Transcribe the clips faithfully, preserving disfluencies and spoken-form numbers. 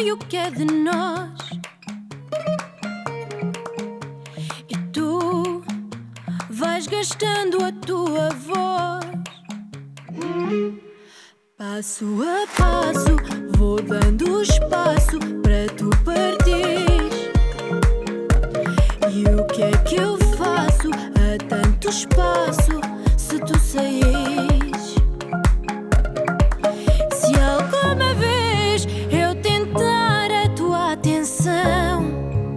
sei o que é de nós. E tu vais gastando a tua voz. Passo a passo vou dando espaço para tu partires. E o que é que eu faço a tanto espaço se tu saís? Se alguma vez eu tentar a tua atenção,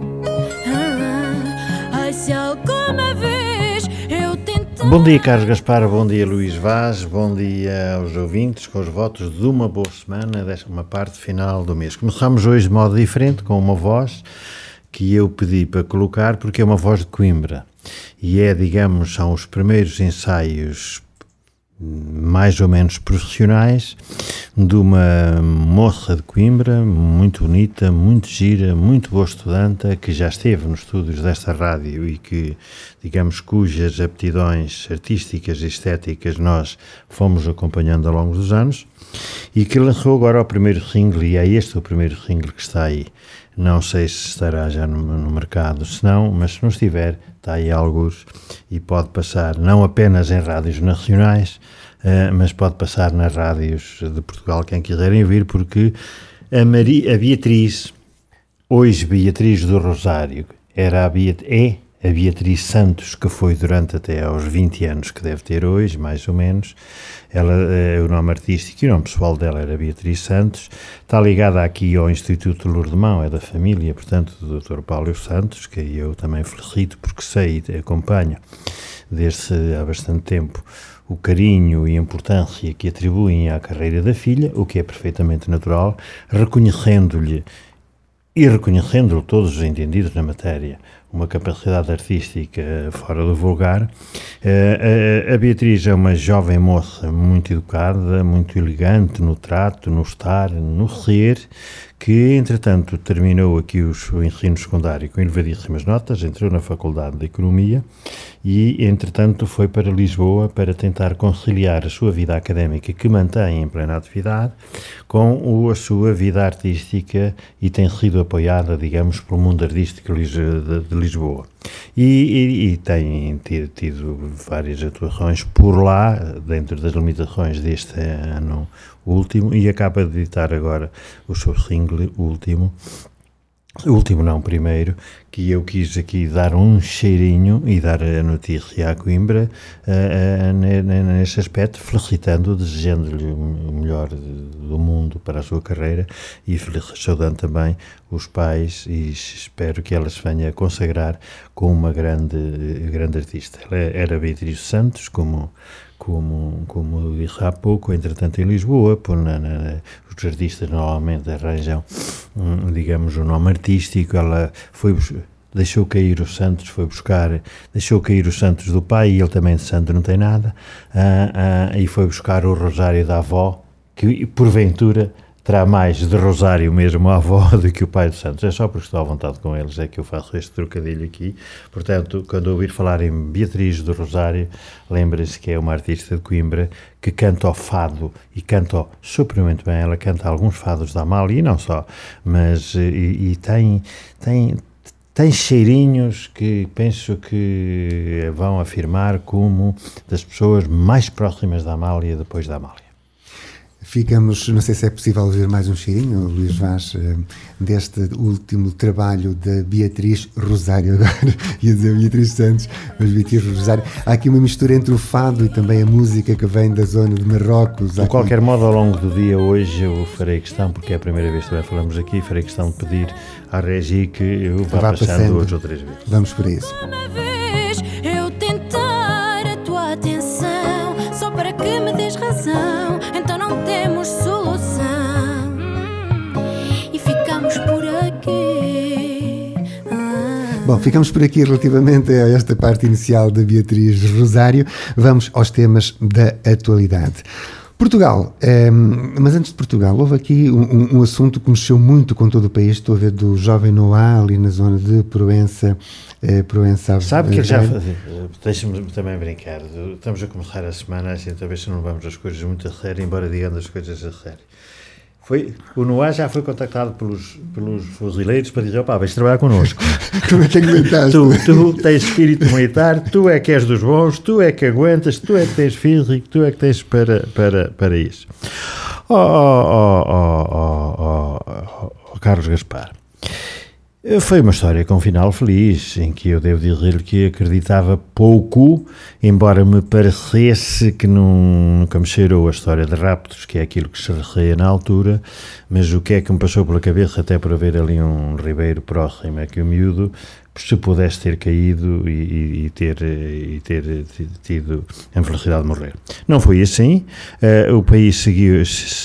ah, ai, se alguma vez eu tentar... Bom dia, Carlos Gaspar, bom dia, Luís Vaz, bom dia aos ouvintes, com os votos de uma boa semana, desta uma parte final do mês. Começamos hoje de modo diferente, com uma voz que eu pedi para colocar, porque é uma voz de Coimbra, e é, digamos, são os primeiros ensaios mais ou menos profissionais de uma moça de Coimbra, muito bonita, muito gira, muito boa estudante, que já esteve nos estúdios desta rádio e que, digamos, cujas aptidões artísticas e estéticas nós fomos acompanhando ao longo dos anos, e que lançou agora o primeiro single, e é este o primeiro single que está aí. Não sei se estará já no, no mercado, se não, mas se não estiver, está aí alguns, e pode passar não apenas em rádios nacionais, uh, mas pode passar nas rádios de Portugal, quem quiserem ouvir, porque a, Maria, a Beatriz, hoje Beatriz do Rosário, era a Beat- é a Beatriz Santos, que foi durante até aos vinte anos, que deve ter hoje, mais ou menos. Ela, uh, o nome artístico e o nome pessoal dela era Beatriz Santos, está ligada aqui ao Instituto Lourdemão, é da família, portanto, do doutor Paulo Santos, que eu também felicito porque sei e acompanho desde há bastante tempo o carinho e a importância que atribuem à carreira da filha, o que é perfeitamente natural, reconhecendo-lhe e reconhecendo todos os entendidos na matéria uma capacidade artística fora do vulgar. A Beatriz é uma jovem moça muito educada, muito elegante no trato, no estar, no ser, que entretanto terminou aqui o ensino secundário com elevadíssimas notas, entrou na Faculdade de Economia e entretanto foi para Lisboa para tentar conciliar a sua vida académica, que mantém em plena atividade, com a sua vida artística, e tem sido apoiada, digamos, pelo mundo artístico de Lisboa. E, e, e tem tido, tido várias atuações por lá, dentro das limitações deste ano último, e acaba de editar agora o seu single último, o último não, primeiro, que eu quis aqui dar um cheirinho e dar a notícia à Coimbra uh, uh, nesse aspecto, felicitando, desejando-lhe o melhor do mundo para a sua carreira e saudando também os pais, e espero que ela se venha a consagrar como uma grande, grande artista. Ela era Beatriz Santos, como Como, como eu disse há pouco, entretanto em Lisboa, por, na, na, os artistas normalmente arranjam, um, digamos, um nome artístico. Ela foi, deixou cair os Santos, foi buscar, deixou cair os Santos do pai, e ele também de santo não tem nada, uh, uh, e foi buscar o rosário da avó, que porventura terá mais de rosário mesmo a avó do que o pai dos Santos. É só porque estou à vontade com eles é que eu faço este trocadilho aqui. Portanto, quando ouvir falar em Beatriz do Rosário, lembrem-se que é uma artista de Coimbra que canta o fado, e canta supermente bem. Ela canta alguns fados da Amália, e não só, mas e, e tem, tem, tem cheirinhos que penso que vão afirmar como das pessoas mais próximas da Amália depois da Amália. Ficamos, não sei se é possível ouvir mais um cheirinho, Luís Vaz, deste último trabalho da Beatriz Rosário, agora ia dizer Beatriz Santos, mas Beatriz Rosário. Há aqui uma mistura entre o fado e também a música que vem da zona de Marrocos. De qualquer modo, ao longo do dia hoje eu farei questão, porque é a primeira vez que também falamos aqui, farei questão de pedir à Regi que eu vá, vá passando, passando duas ou três vezes. Vamos por isso. Uma vez eu tentar a tua atenção, só para que me des razão, então não temos solução e ficamos por aqui. Ah. Bom, ficamos por aqui relativamente a esta parte inicial da Beatriz Rosário. Vamos aos temas da atualidade. Portugal, eh, mas antes de Portugal, houve aqui um, um assunto que mexeu muito com todo o país. Estou a ver do jovem Noah ali na zona de Proença. Eh, Proença Sabe que ele já fazia, deixa-me também brincar, estamos a começar a semana assim, talvez se não vamos as coisas muito a sério, embora digamos as coisas a sério. Foi, o Noah já foi contactado pelos, pelos fuzileiros para dizer, opá, vais trabalhar connosco. Como é que aguentaste? Tu, tu tens espírito militar, tu é que és dos bons, tu é que aguentas, tu é que tens físico, tu é que tens para, para, para isso. Oh, oh, oh, oh, oh, oh, oh, Carlos Gaspar, foi uma história com um final feliz, em que eu devo dizer que acreditava pouco, embora me parecesse que não, nunca me cheirou a história de raptos, que é aquilo que se receia na altura, mas o que é que me passou pela cabeça, até por haver ali um ribeiro próximo, é que o miúdo, se pudesse ter caído e, e, ter, e ter tido a felicidade de morrer. Não foi assim, uh, o país seguiu,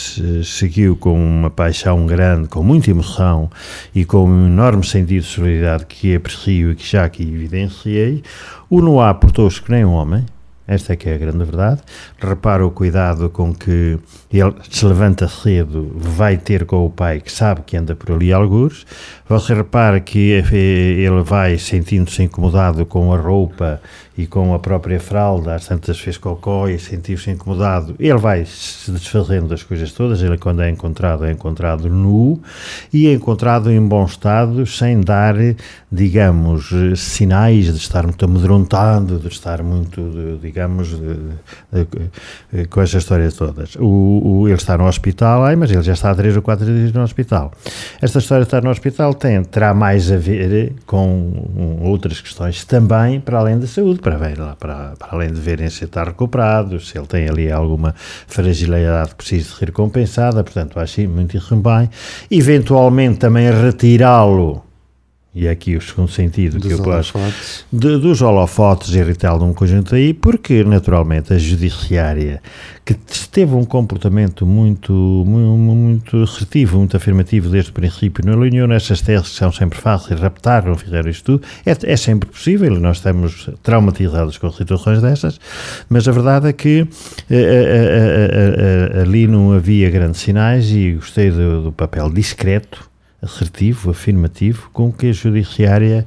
seguiu com uma paixão grande, com muita emoção e com um enorme sentido de solidariedade que aprecio e que já aqui evidenciei. O Noah portou-se que nem um homem, esta é que é a grande verdade. Repara o cuidado com que ele se levanta cedo, vai ter com o pai que sabe que anda por ali algures. Você repara que ele vai sentindo-se incomodado com a roupa e com a própria fralda, às tantas fez cocó e sentiu-se incomodado. Ele vai se desfazendo das coisas todas, ele quando é encontrado, é encontrado nu e é encontrado em bom estado, sem dar, digamos, sinais de estar muito amedrontado, de estar muito, digamos, de, de, de, com essas histórias todas. O, o, ele está no hospital, ai, mas ele já está há três ou quatro dias no hospital. Esta história de estar no hospital tem, terá mais a ver com um, outras questões também, para além da saúde, para ver lá, para, para além de verem se está recuperado, se ele tem ali alguma fragilidade que precisa de ser compensada, portanto, acho muito bem. Eventualmente também retirá-lo, e aqui o segundo sentido dos que eu posso, de, dos holofotes e tal de um conjunto aí, porque naturalmente a judiciária, que teve um comportamento muito, muito, muito assertivo, muito afirmativo desde o princípio, não alinhou nessas teses que são sempre fáceis, raptar, não fizeram isto tudo, é, é sempre possível, nós estamos traumatizados com situações dessas, mas a verdade é que a, a, a, a, ali não havia grandes sinais e gostei do, do papel discreto, assertivo, afirmativo, com que a judiciária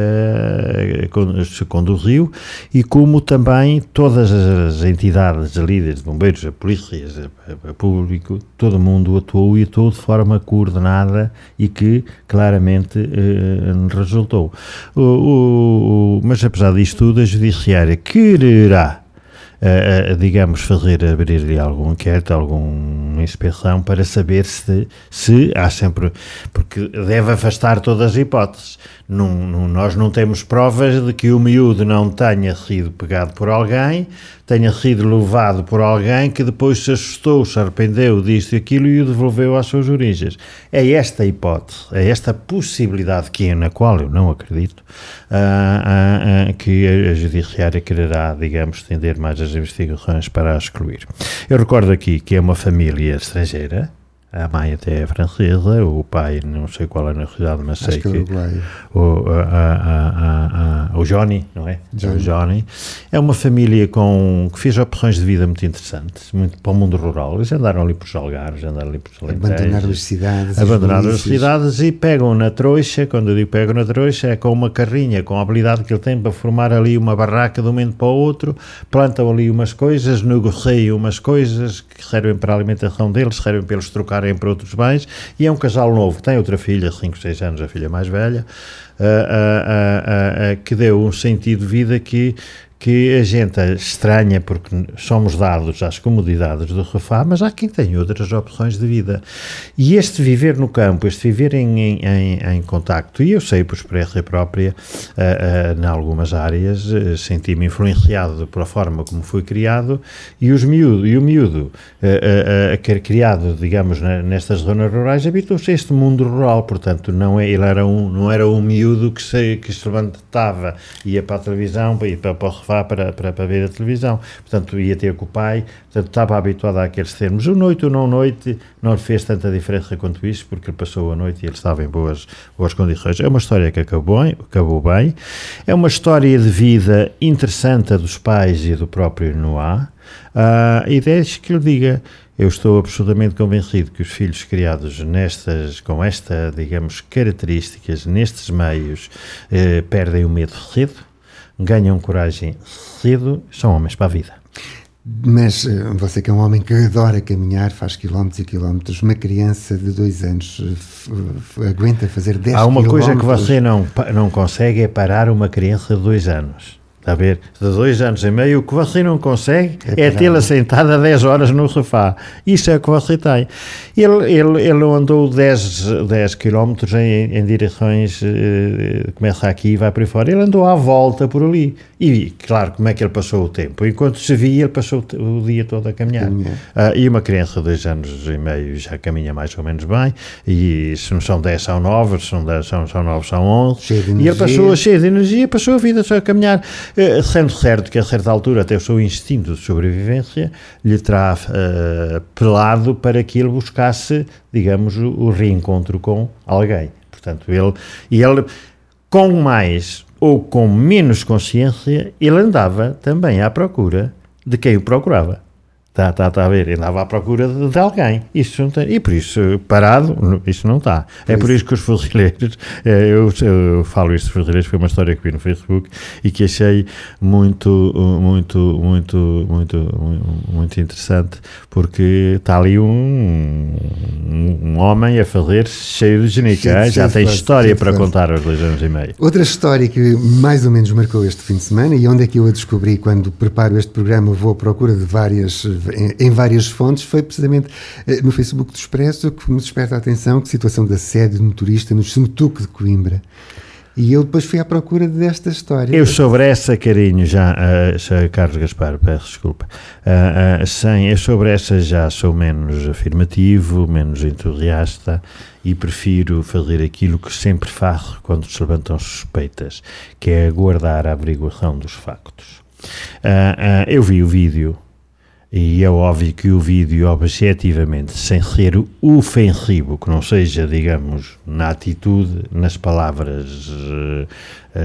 uh, se conduziu e como também todas as entidades, a líderes, bombeiros, a polícia, a, a público, todo mundo atuou e atuou de forma coordenada e que claramente uh, resultou. O, o, o, mas apesar disto tudo, a judiciária quererá Uh, uh, digamos, fazer abrir algum inquérito, alguma inspeção para saber se, se há sempre, porque deve afastar todas as hipóteses. Não, não, nós não temos provas de que o miúdo não tenha sido pegado por alguém, tenha sido levado por alguém que depois se assustou, se arrependeu disto e aquilo e o devolveu às suas origens. É esta a hipótese, é esta possibilidade que é, na qual eu não acredito, uh, uh, uh, que a judiciária quererá, digamos, estender mais as investigações para a excluir. Eu recordo aqui que é uma família estrangeira, a mãe até é francesa, o pai não sei qual é a nacionalidade, mas sei que, que o, a, a, a, a, o Johnny, não é? Johnny. O Johnny é uma família com, que fez opções de vida muito interessantes, muito para o mundo rural. Eles andaram ali por os Algarves, andaram ali por os Alentejos, abandonaram as cidades, abandonaram as cidades e pegam na trouxa. Quando eu digo pegam na trouxa, é com uma carrinha, com a habilidade que ele tem para formar ali uma barraca de um momento para o outro, plantam ali umas coisas, negociam umas coisas que servem para a alimentação deles, servem para eles trocarem para outros bens, e é um casal novo, tem outra filha, cinco, seis anos, a filha mais velha, uh, uh, uh, uh, uh, que deu um sentido de vida que, que a gente estranha, porque somos dados às comodidades do sofá, mas há quem tem outras opções de vida. E este viver no campo, este viver em, em, em, em contacto, e eu sei por experiência própria, uh, uh, em algumas áreas, uh, senti-me influenciado pela forma como fui criado, e, os miúdo, e o miúdo, uh, uh, uh, que era criado, digamos, na, nestas zonas rurais, habitou-se a este mundo rural, portanto, não, é, ele era um, não era um miúdo que se, que se levantava, ia para a televisão, ia para, para o Para, para, para ver a televisão, portanto ia ter com o pai, portanto estava habituado àqueles termos, o noite ou não noite não lhe fez tanta diferença quanto isso, porque ele passou a noite e ele estava em boas, boas condições. É uma história que acabou bem, acabou bem, é uma história de vida interessante dos pais e do próprio Noah, uh, e deixe que eu diga, eu estou absolutamente convencido que os filhos criados nestas, com esta, digamos, características, nestes meios, eh, perdem o medo cedo, ganham coragem cedo, são homens para a vida. Mas uh, você que é um homem que adora caminhar, faz quilómetros e quilómetros, uma criança de dois anos uh, f- f- aguenta fazer dez quilómetros? Há uma coisa que você não, não consegue é parar uma criança de dois anos. Está a ver? De dois anos e meio, o que você não consegue é, é tê-la sentada dez horas no sofá. Isso é o que você tem. Ele, ele, ele andou dez quilómetros em, em direções, eh, começa aqui e vai por aí fora. Ele andou à volta por ali. E, claro, como é que ele passou o tempo? Enquanto se via, ele passou o dia todo a caminhar. Ah, e uma criança de dois anos e meio já caminha mais ou menos bem. E se não são dez, são nove, se são dez, são, são nove, são onze. E ele passou cheio de energia, passou a vida só a caminhar. Uh, sendo certo que a certa altura até o seu instinto de sobrevivência lhe terá uh, pelado para que ele buscasse, digamos, o, o reencontro com alguém. Portanto, ele, ele com mais ou com menos consciência, ele andava também à procura de quem o procurava. Está, está, está a ver, ele andava à procura de, de alguém, isso não tem, e por isso, parado, isso não está. É por isso que os fuzileiros, eu, eu falo isto dos fuzileiros, foi uma história que vi no Facebook e que achei muito, muito, muito, muito, muito interessante, porque está ali um, um, um homem a fazer cheio de genica, já tem história para contar aos dois anos e meio. Outra história que mais ou menos marcou este fim de semana, e onde é que eu a descobri quando preparo este programa, vou à procura de várias... Em, em várias fontes, foi precisamente eh, no Facebook do Expresso que me desperta a atenção, que situação de assédio de motorista no Semetuque de Coimbra. E eu depois fui à procura desta história. Eu sobre essa, carinho, já, uh, Carlos Gaspar, peço desculpa, uh, uh, sem, eu sobre essa já sou menos afirmativo, menos entusiasta e prefiro fazer aquilo que sempre faço quando se levantam suspeitas, que é aguardar a averiguação dos factos. Uh, uh, eu vi o vídeo. E é óbvio que o vídeo, objetivamente, sem ser ofensivo, que não seja, digamos, na atitude, nas palavras, uh, uh,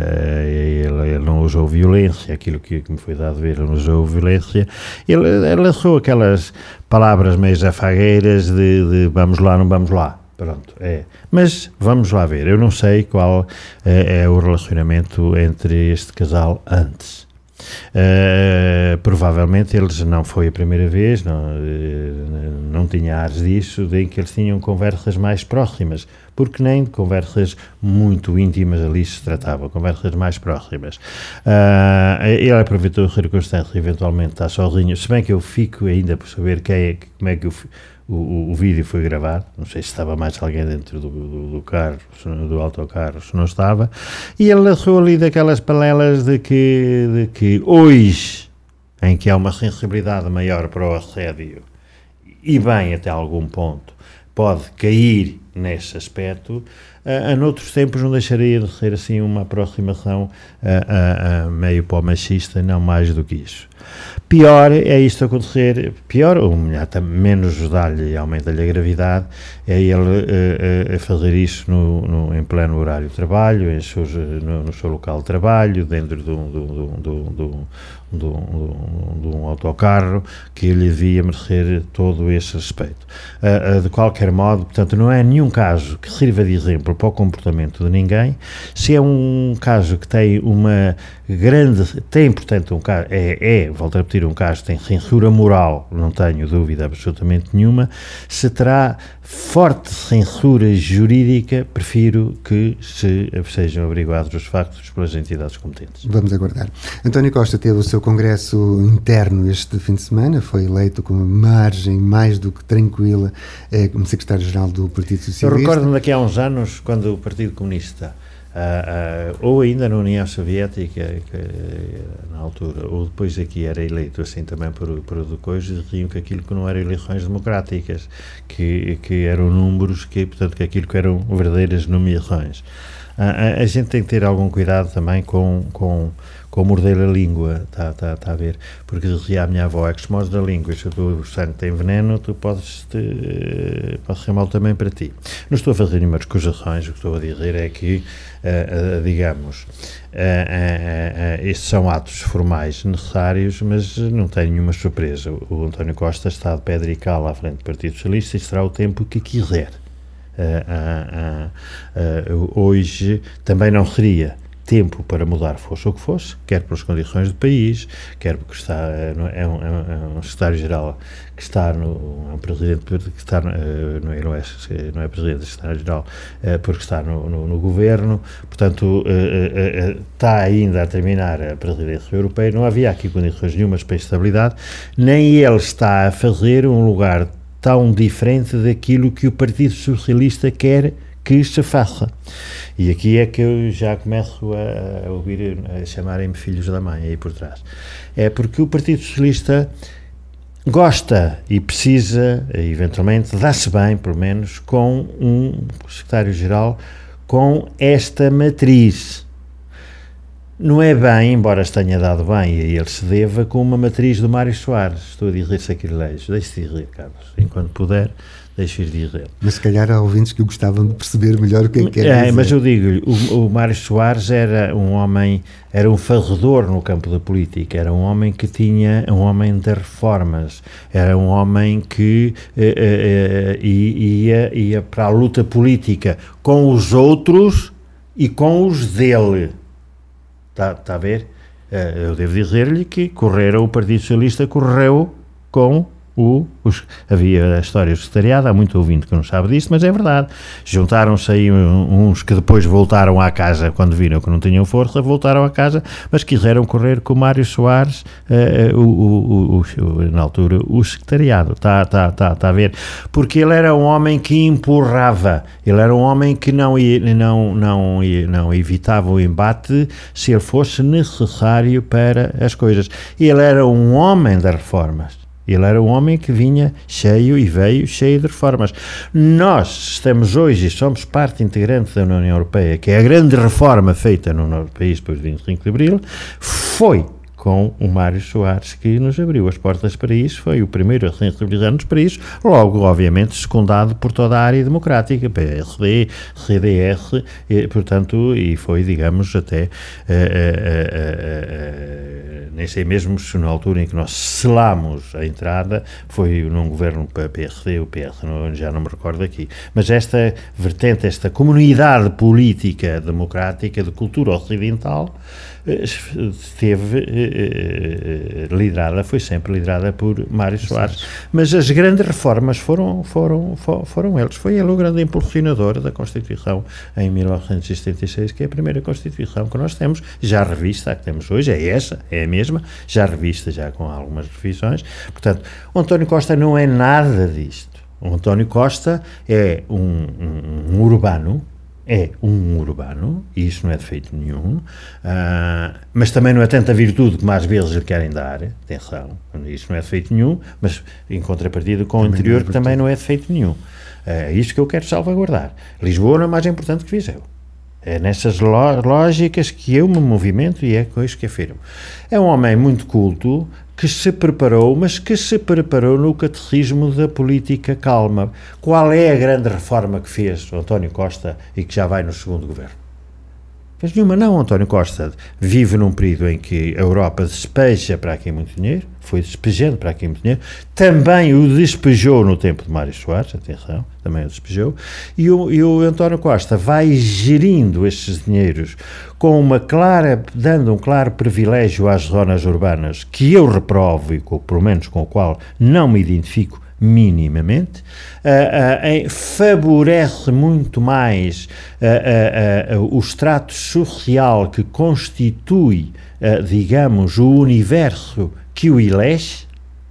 ele, ele não usou violência, aquilo que, que me foi dado a ver, ele não usou violência, ele, ele lançou aquelas palavras meio afagueiras de, de vamos lá, não vamos lá. Pronto, é. Mas vamos lá ver, eu não sei qual é, é o relacionamento entre este casal antes. Uh, provavelmente eles não foi a primeira vez, não, uh, não tinha ares disso, de que eles tinham conversas mais próximas, porque nem de conversas muito íntimas ali se tratava, conversas mais próximas. Uh, ele aproveitou a circunstância, eventualmente está sozinho, se bem que eu fico ainda por saber quem é, como é que o O, o, o vídeo foi gravado, não sei se estava mais alguém dentro do, do, do carro, do autocarro, se não estava, e ele lançou ali daquelas panelas de que, de que hoje, em que há uma sensibilidade maior para o assédio, e bem até algum ponto, pode cair nesse aspecto, a, a noutros tempos não deixaria de ser assim uma aproximação a, a, a meio pó machista, não mais do que isso. Pior é isto acontecer, pior ou melhor, menos dá-lhe e aumenta-lhe a gravidade, é ele uh, uh, fazer isso no, no, em pleno horário de trabalho, em seus, no, no seu local de trabalho, dentro de um, do, do, do, do, do, de um autocarro, que lhe devia merecer todo esse respeito. Uh, uh, de qualquer modo, portanto, não é nenhum caso que sirva de exemplo para o comportamento de ninguém. Se é um caso que tem uma grande, tem, portanto, um caso, é, é, volto a repetir, um caso que tem censura moral, não tenho dúvida absolutamente nenhuma. Se terá forte censura jurídica, prefiro que se sejam averiguados os factos pelas entidades competentes. Vamos aguardar. António Costa teve o seu congresso interno este fim de semana, foi eleito com uma margem mais do que tranquila eh, como secretário-geral do Partido Socialista. Eu recordo-me daqui a uns anos, quando o Partido Comunista Uh, uh, ou ainda na União Soviética, que, na altura, ou depois aqui era eleito assim também por, por coisas, diziam que aquilo que não eram eleições democráticas, que, que eram números, que, portanto, que aquilo que eram verdadeiras nomeações. Uh, a, a gente tem que ter algum cuidado também com, com, com morder a língua, está tá, tá a ver? Porque dizia a minha avó, é que se mordes a língua e se o teu sangue tem veneno, tu podes, te, pode ser mal também para ti. Não estou a fazer nenhuma acusações, o que estou a dizer é que Uh, uh, digamos, uh, uh, uh, estes são atos formais necessários, mas não tem nenhuma surpresa. O António Costa está de pedra e cal à frente do Partido Socialista e será o tempo que quiser. Uh, uh, uh, uh, hoje também não seria tempo para mudar, fosse o que fosse, quer pelas condições do país, quer porque está, é um, é um, é um secretário-geral que está no, é um presidente que está, não é, não é, não é presidente, é secretário-geral, porque está no, no, no governo, portanto, está ainda a terminar a presidência europeia, não havia aqui condições nenhumas para a estabilidade, nem ele está a fazer um lugar tão diferente daquilo que o Partido Socialista quer que se faça. E aqui é que eu já começo a, a ouvir, a chamarem-me filhos da mãe aí por trás. É porque o Partido Socialista gosta e precisa, eventualmente, dá-se bem, pelo menos, com um secretário-geral com esta matriz. Não é bem, embora se tenha dado bem e a ele se deva, com uma matriz do Mário Soares. Estou a dizer sacrilégio. Deixe-se dizer, Carlos. Enquanto puder, deixe-se dizer. Mas se calhar há ouvintes que gostavam de perceber melhor o que é que quer é, dizer. Mas eu digo-lhe, o, o Mário Soares era um homem, era um fazedor no campo da política, era um homem que tinha, um homem de reformas, era um homem que eh, eh, ia, ia para a luta política com os outros e com os dele. Está, está a ver? Eu devo dizer-lhe que correram, o Partido Socialista correu com o... Os, havia a história do secretariado, há muito ouvinte que não sabe disso, mas é verdade. Juntaram-se aí uns que depois voltaram à casa, quando viram que não tinham força, voltaram à casa, mas quiseram correr com o Mário Soares, uh, o, o, o, o, na altura, o secretariado. Está, está, está, está a ver? Porque ele era um homem que empurrava, ele era um homem que não, não, não, não evitava o embate se ele fosse necessário para as coisas. Ele era um homem das reformas. Ele era um homem que vinha cheio e veio cheio de reformas. Nós estamos hoje e somos parte integrante da União Europeia, que é a grande reforma feita no nosso país depois de vinte e cinco de Abril, foi com o Mário Soares que nos abriu as portas para isso, foi o primeiro a sensibilizar-nos para isso, logo, obviamente, secundado por toda a área democrática, P S D, C D S, e, portanto, e foi, digamos, até... Uh, uh, uh, uh, nem sei mesmo se na altura em que nós selamos a entrada foi num governo para P S D ou P S, não, já não me recordo aqui, mas esta vertente, esta comunidade política democrática de cultura ocidental esteve eh, liderada, foi sempre liderada por Mário Soares, mas as grandes reformas foram, foram, foram, foram eles, foi ele o grande impulsionador da Constituição em mil novecentos e setenta e seis, que é a primeira Constituição que nós temos, já revista, a que temos hoje, é essa, é a mesma, já revista, já com algumas revisões. Portanto, o António Costa não é nada disto. O António Costa é um, um, um urbano, é um urbano, e isso não é defeito nenhum, uh, mas também não é tanta virtude como às vezes lhe querem dar, atenção, isso não é defeito nenhum, mas em contrapartida com também o interior, que também não é defeito nenhum. É isso que eu quero salvaguardar. Lisboa não é mais importante que Viseu. É nessas lógicas que eu me movimento e é com isso que afirmo. É um homem muito culto, que se preparou, mas que se preparou no catecismo da política calma. Qual é a grande reforma que fez o António Costa e que já vai no segundo governo? Fez nenhuma, não. António Costa vive num período em que a Europa despeja para aqui muito dinheiro, foi despejando para aqui muito dinheiro, também o despejou no tempo de Mário Soares, atenção, também o despejou, e o, e o António Costa vai gerindo estes dinheiros com uma clara, dando um claro privilégio às zonas urbanas, que eu reprovo e com, pelo menos com o qual não me identifico minimamente, uh, uh, favorece muito mais uh, uh, uh, o extrato social que constitui, uh, digamos, o universo que o elege.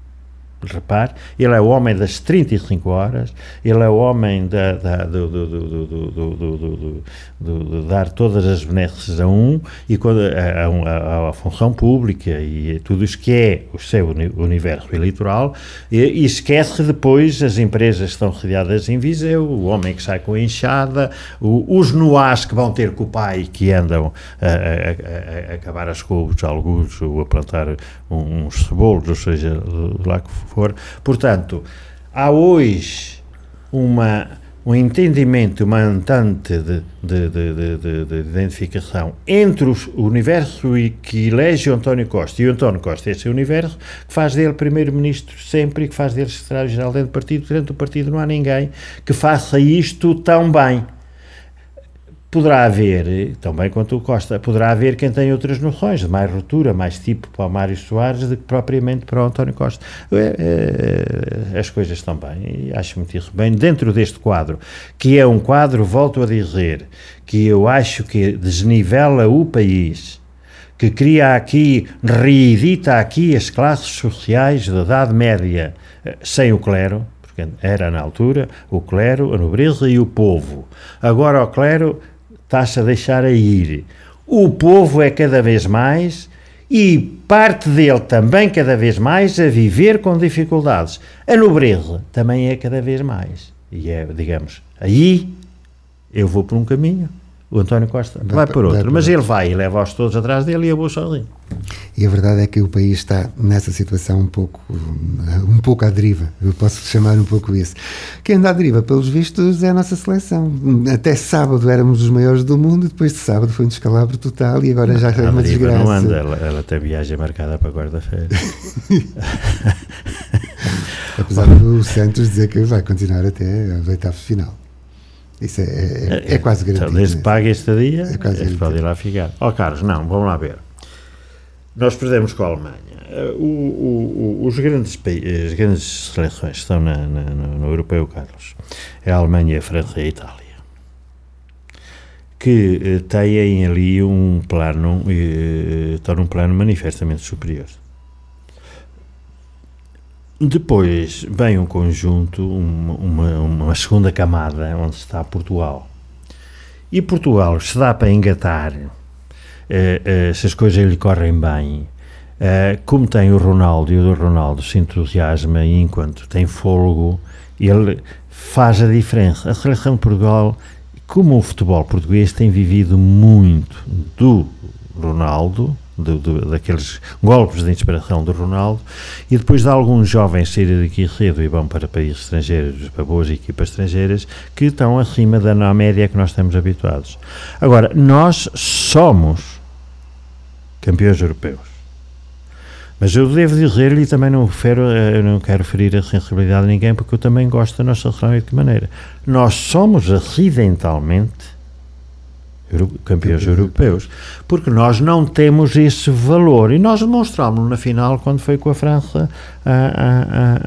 Repare, ele é o homem das trinta e cinco horas, ele é o homem da, da, do, do, do, do, do, do, do, do, de dar todas as benesses a um, e quando, a, a, a função pública e tudo isso que é o seu universo eleitoral, e, e esquece depois as empresas que estão sediadas em Viseu, o homem que sai com a enxada, o, os noás que vão ter com o pai que andam a, a, a, a acabar as couves, alguns, ou a plantar uns cebolos, ou seja, lá que for. Portanto, há hoje uma, um entendimento, uma entente de, de, de, de, de identificação entre os, o universo que elege o António Costa e o António Costa, esse universo, que faz dele primeiro-ministro sempre e que faz dele secretário-geral dentro do partido. Dentro do partido não há ninguém que faça isto tão bem. Poderá haver, também quanto o Costa, poderá haver quem tenha outras noções, de mais ruptura, mais tipo para o Mário Soares do que propriamente para o António Costa. É, é, as coisas estão bem, e acho muito isso bem. Dentro deste quadro, que é um quadro, volto a dizer, que eu acho que desnivela o país, que cria aqui, reedita aqui as classes sociais da Idade Média, sem o clero, porque era na altura o clero, a nobreza e o povo. Agora o clero está-se a deixar a ir. O povo é cada vez mais e parte dele também cada vez mais a viver com dificuldades. A nobreza também é cada vez mais. E é, digamos, aí eu vou por um caminho, o António Costa vai, vai por outro, vai mas por ele outro. vai e leva-os todos atrás dele e eu vou sozinho. E a verdade é que o país está nessa situação um pouco, um pouco à deriva, eu posso chamar um pouco isso. Quem anda à deriva, pelos vistos, é a nossa seleção. Até sábado éramos os maiores do mundo, depois de sábado foi um descalabro total e agora já é uma desgraça. Não anda, ela, ela tem viagem marcada para quarta-feira. Apesar do Santos dizer que vai continuar até a oitava final. Isso é, é, é, é quase garantido. Então, desde que pague este dia, é quase é pode ir lá ficar. Ó oh, Carlos, não, vamos lá ver. Nós perdemos com a Alemanha. O, o, o, os grandes países, as grandes seleções que estão na, na, no, no europeu, Carlos, é a Alemanha, a França e a Itália, que eh, têm ali um plano, eh, estão num plano manifestamente superior. Depois vem um conjunto, uma, uma, uma segunda camada, onde está Portugal. E Portugal, se dá para engatar, uh, uh, se as coisas lhe correm bem, uh, como tem o Ronaldo, e o Ronaldo se entusiasma, e enquanto tem fôlego, ele faz a diferença. A seleção de Portugal, como o futebol português tem vivido muito do Ronaldo, Do, do, daqueles golpes de inspiração do Ronaldo, e depois de alguns jovens saírem daqui cedo e vão para países estrangeiros, para boas equipas estrangeiras, que estão acima da média que nós estamos habituados. Agora, nós somos campeões europeus. Mas eu devo dizer-lhe, e também não, fero, eu não quero ferir a sensibilidade de ninguém, porque eu também gosto da nossa seleção e de que maneira. Nós somos acidentalmente campeões europeus, porque nós não temos esse valor, e nós demonstrámos na final, quando foi com a França a, a,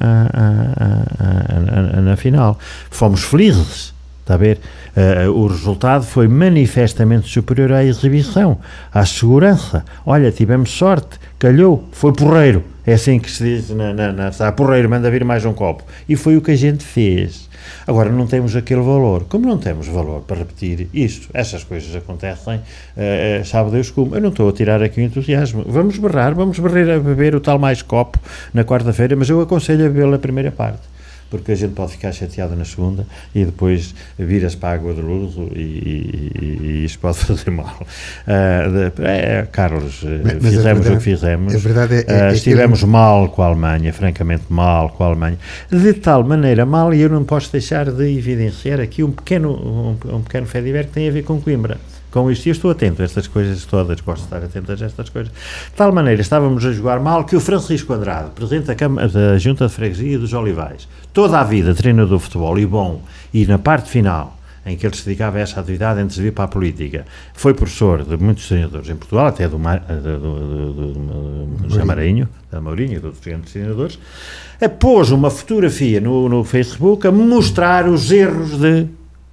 a, a, na final, fomos felizes, está a ver? Uh, o resultado foi manifestamente superior à exibição, à segurança. Olha, tivemos sorte, calhou, foi porreiro, é assim que se diz na, na, na está, porreiro, manda vir mais um copo, e foi o que a gente fez. Agora, não temos aquele valor. Como não temos valor para repetir isto, essas coisas acontecem, uh, sabe Deus como. Eu não estou a tirar aqui o entusiasmo. Vamos berrar, vamos berrar a beber o tal mais copo na quarta-feira, mas eu aconselho a beber na primeira parte, porque a gente pode ficar chateado na segunda e depois vira-se para a água de luz e, e, e isso pode fazer mal. Uh, de, é, Carlos, mas, mas fizemos verdade, o que fizemos. A verdade é, é, uh, é estivemos que... mal com a Alemanha, francamente mal com a Alemanha. De tal maneira mal, e eu não posso deixar de evidenciar aqui um pequeno, um, um pequeno fediver que tem a ver com Coimbra. Com isto, eu estou atento a estas coisas todas, gosto de estar atento a estas coisas. De tal maneira, estávamos a jogar mal que o Francisco Andrade, presidente da, Câmara, da Junta de Freguesia dos Olivais, toda a vida treinador de futebol e bom, e na parte final, em que ele se dedicava a essa atividade antes de vir para a política, foi professor de muitos treinadores em Portugal, até do, Mar, do, do, do, do, do Marinho, da Mourinho, dos grandes treinadores, pôs uma fotografia no, no Facebook a mostrar os erros de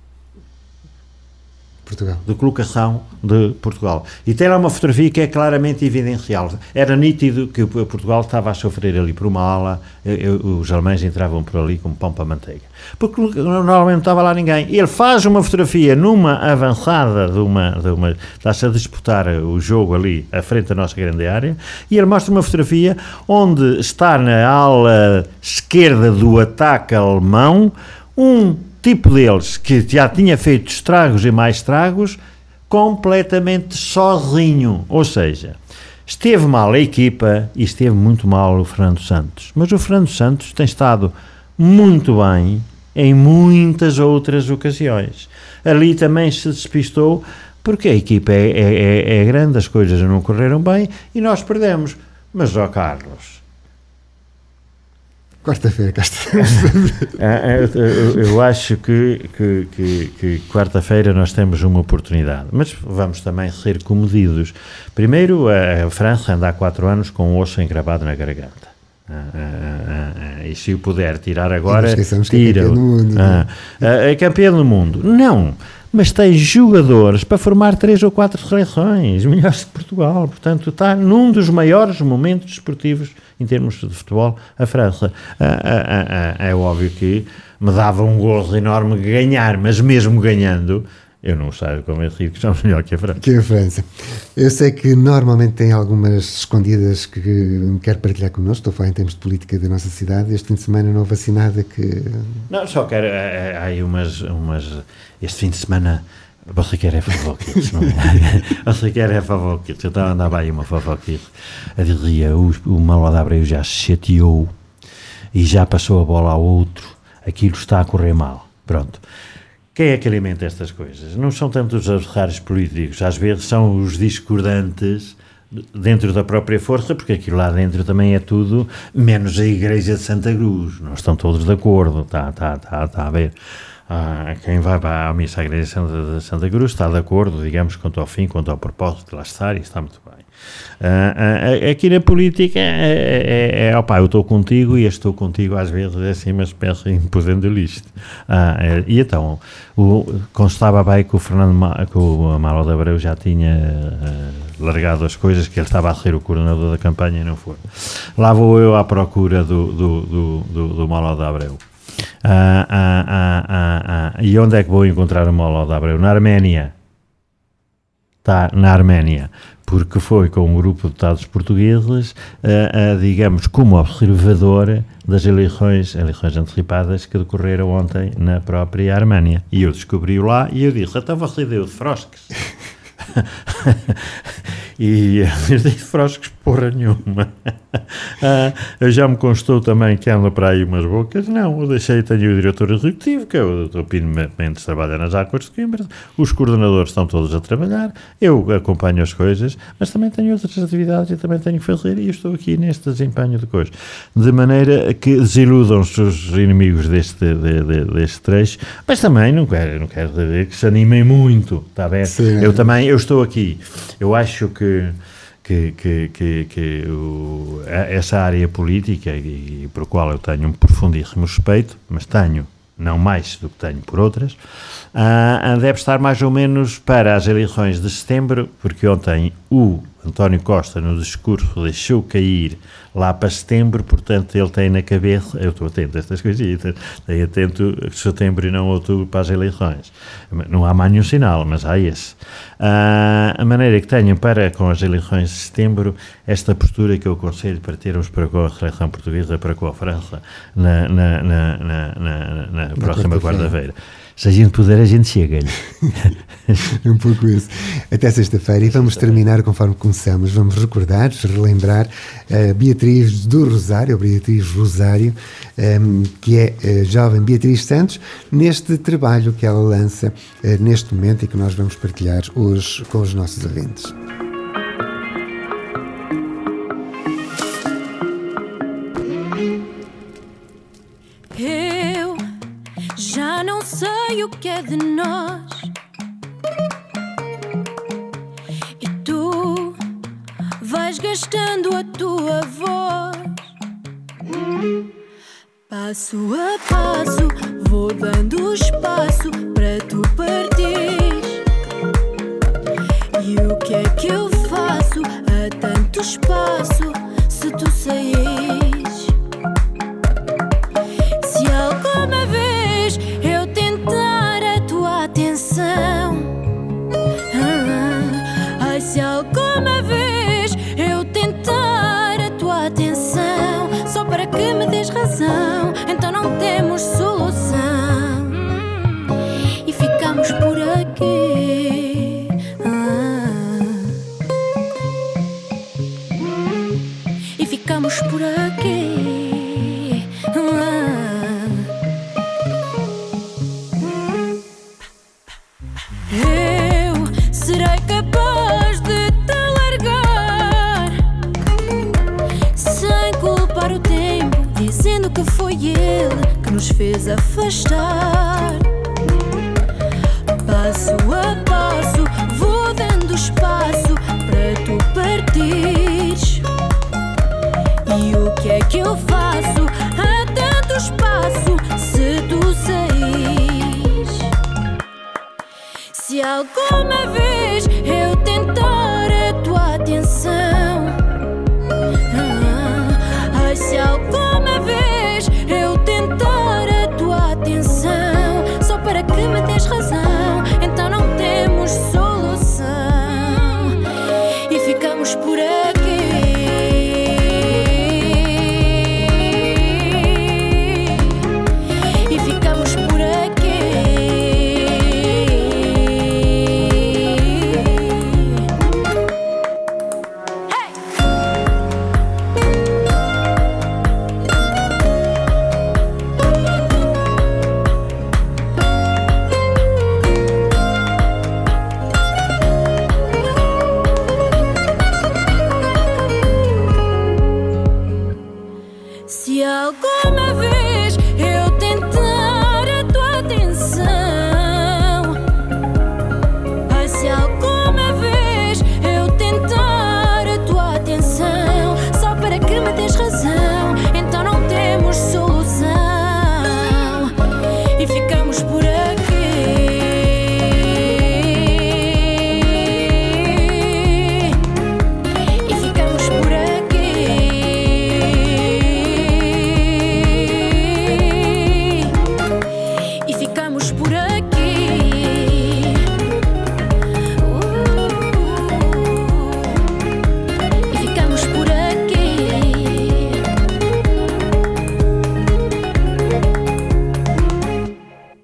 Portugal. de colocação de Portugal. E tem lá uma fotografia que é claramente evidencial. Era nítido que Portugal estava a sofrer ali por uma ala, eu, os alemães entravam por ali como pão para manteiga. Porque normalmente não estava lá ninguém. Ele faz uma fotografia numa avançada de uma... De uma está-se a disputar o jogo ali à frente da nossa grande área, e ele mostra uma fotografia onde está na ala esquerda do ataque alemão um tipo deles, que já tinha feito estragos e mais estragos, completamente sozinho. Ou seja, esteve mal a equipa e esteve muito mal o Fernando Santos. Mas o Fernando Santos tem estado muito bem em muitas outras ocasiões. Ali também se despistou, porque a equipa é, é, é grande, as coisas não correram bem e nós perdemos. Mas, ó Carlos, Quarta-feira, cá estamos. eu, eu, eu acho que, que, que, que quarta-feira nós temos uma oportunidade, mas vamos também ser comedidos. Primeiro, a, a França anda há quatro anos com um osso encravado na garganta. Ah, ah, ah, e se o puder tirar agora, tira. Ah, é campeã do mundo. Não, mas tem jogadores para formar três ou quatro seleções melhores de Portugal. Portanto, está num dos maiores momentos desportivos em termos de futebol, a França. Ah, ah, ah, é óbvio que me dava um gozo enorme ganhar, mas mesmo ganhando, eu não saio convencido que estamos melhor que a França. Que a França. Eu sei que normalmente tem algumas escondidas que me quer partilhar connosco. Estou a falar em termos de política da nossa cidade. Este fim de semana não houve assim nada que... Não, só quero... Há aí umas, umas... Este fim de semana... Você quer é fofoquitos, não é? Você quer é fofoquitos. Eu estava a andar aí uma fofoquita. A dizia, o, o Malo de Abreu já se chateou e já passou a bola ao outro. Aquilo está a correr mal. Pronto. Quem é que alimenta estas coisas? Não são tanto os adversários políticos, às vezes são os discordantes dentro da própria força, porque aquilo lá dentro também é tudo, menos a Igreja de Santa Cruz. Não estão todos de acordo, está tá, tá, tá a ver. Ah, quem vai para a missa à Igreja de Santa, de Santa Cruz está de acordo, digamos, quanto ao fim, quanto ao propósito de lá estar, e está muito bem. Ah, ah, aqui na política é, é, é opá, eu estou contigo e estou contigo às vezes é assim uma espécie de imposendo isto. Ah, é, e então, o, constava bem que o Fernando Ma, que o Malo de Abreu já tinha uh, largado as coisas, que ele estava a ser o coordenador da campanha e não foi. Lá vou eu à procura do, do, do, do, do Malo de Abreu. Ah, ah, ah, ah, ah. E onde é que vou encontrar o Malo de Abreu? Na Arménia. Está na Arménia, porque foi com um grupo de deputados portugueses, uh, uh, digamos, como observador das eleições, eleições antecipadas que decorreram ontem na própria Arménia. E eu descobri-o lá e eu disse, então você deu de frosques. E eu dei de frosques porra nenhuma. Ah, já me constou também que anda para aí umas bocas. Não, eu deixei, tenho o diretor executivo, que é o doutor Pino Mendes, trabalha nas Águas de Coimbra. Os coordenadores estão todos a trabalhar. Eu acompanho as coisas, mas também tenho outras atividades e também tenho que fazer. E eu estou aqui neste desempenho de coisas. De maneira que desiludam-se os inimigos deste, de, de, deste trecho, mas também não quero, não quero dizer que se animem muito, está bem? Sim. Eu também, eu estou aqui. Eu acho que Que, que, que, que o, essa área política, e, e por qual eu tenho um profundíssimo respeito, mas tenho, não mais do que tenho por outras, uh, deve estar mais ou menos para as eleições de setembro, porque ontem o António Costa, no discurso, deixou cair lá para setembro, portanto ele tem na cabeça, eu estou atento a estas coisitas, estou atento a setembro e não outubro para as eleições. Não há mais nenhum sinal, mas há esse. Ah, a maneira que tenho para, com as eleições de setembro, esta postura que eu aconselho para termos para com a seleção portuguesa, para com a França, na, na, na, na, na, na próxima quarta-feira. Se a gente puder, a gente chega-lhe. Um pouco isso. Até sexta-feira. E vamos terminar conforme começamos. Vamos recordar, relembrar a Beatriz do Rosário, a Beatriz Rosário, um, que é a jovem Beatriz Santos, neste trabalho que ela lança uh, neste momento e que nós vamos partilhar hoje com os nossos ouvintes. Sei o que é de nós e tu vais gastando a tua voz. Passo a passo vou dando espaço para tu partires. E o que é que eu faço a tanto espaço se tu saís? Se alguma vez eu tentar a tua atenção, ah, ai, se alguma vez eu tentar a tua atenção só para que me des razão, então não temos solução e ficamos por aqui. Ah, e ficamos por aqui. Ah, eu serei capaz de te largar sem culpar o tempo, dizendo que foi ele que nos fez afastar. Passo a passo vou dando espaço para tu partires. E o que é que eu faço? Há tanto espaço se tu saís. Se alguma vez eu tentar a tua atenção,